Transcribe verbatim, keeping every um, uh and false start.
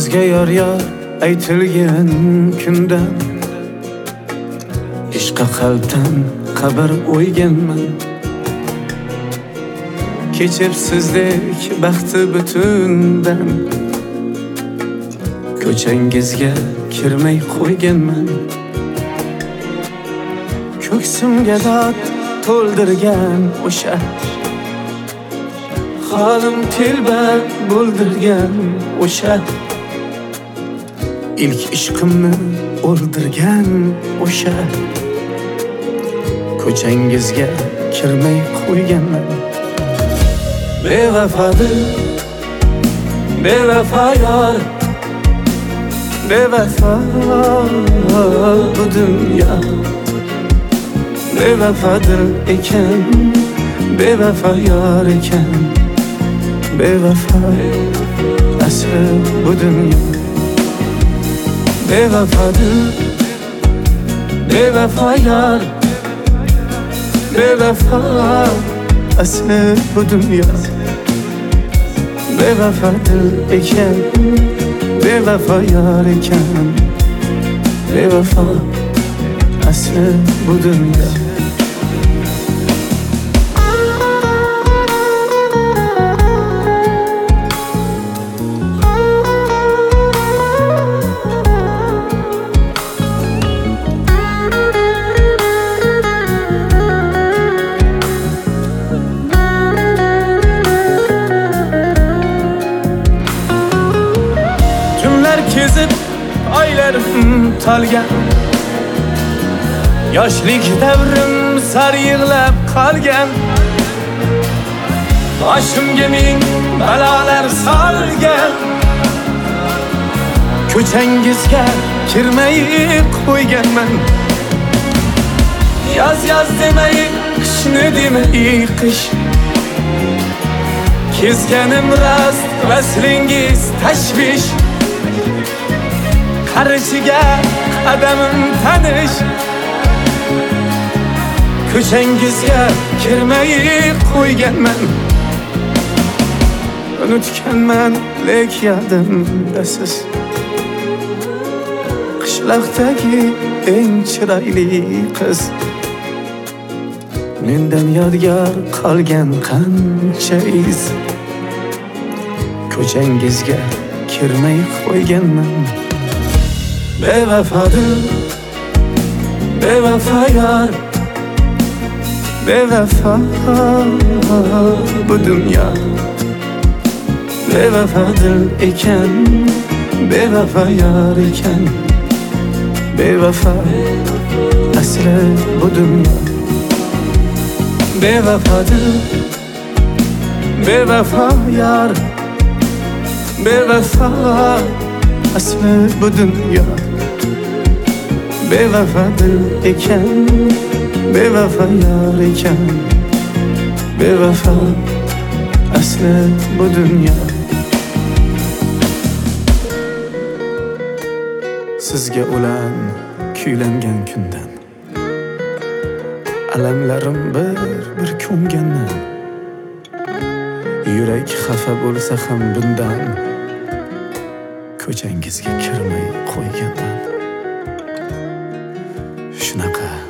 Sizga yor yor aytilgan kundan ishqa qalbdan xabar o'yganman. Kechirsizdek baxti butundan ko'changizga kirmay qo'yganman. Ko'ksimga dod to'ldirgan o'sha holim telba bo'ldirgan o'sha ilk ishqimni o'ldirgan o'sha ko'changizga kirmay qo'yganman. Bevafodir, bevafo yor, bevafo bu dunyo. Bevafodir ekan, bevafo yor ekan, bevafo asli bu dunyo. Bevafodir, bevafo yor, bevafo asli bu dunyo. Bevafodir ekan, bevafo yor ekan, bevafo asli bu dunyo. Kezib oylarim tolgan, yoshlik davrim sar yig'lab qolgan. Boshimga ming balolar solgan, ko'changizga kirmay qo'yganman. Yoz yoz demay, qishni demay qish, kezganim rost, vaslingiz tashvish. Qarishiga qadamim tanish, ko'changizga kirmay qo'yganman. Unutganman lek yodimda siz, qishloqdagi eng chiroyli qiz. Mendan yodgor qolgan qancha iz, ko'changizga kirmay qo'yganman. Bevafodir, bevafo yor, bevafo bu dunyo. Bevafodir ekan, bevafo yor ekan, bevafo asli bu dunyo. Bevafodir, bevafo yor, bevafo asli bu dunyo. Bevafodir ekan, bevafo yor ekan, bevafo asli bu dunyo. Sizga o'lan kuylangan kundan alamlarim bir bir ko'nganman. Yurak xafa bo'lsa ham bundan ko'changizga kirmay qo'yganman. Shunaqa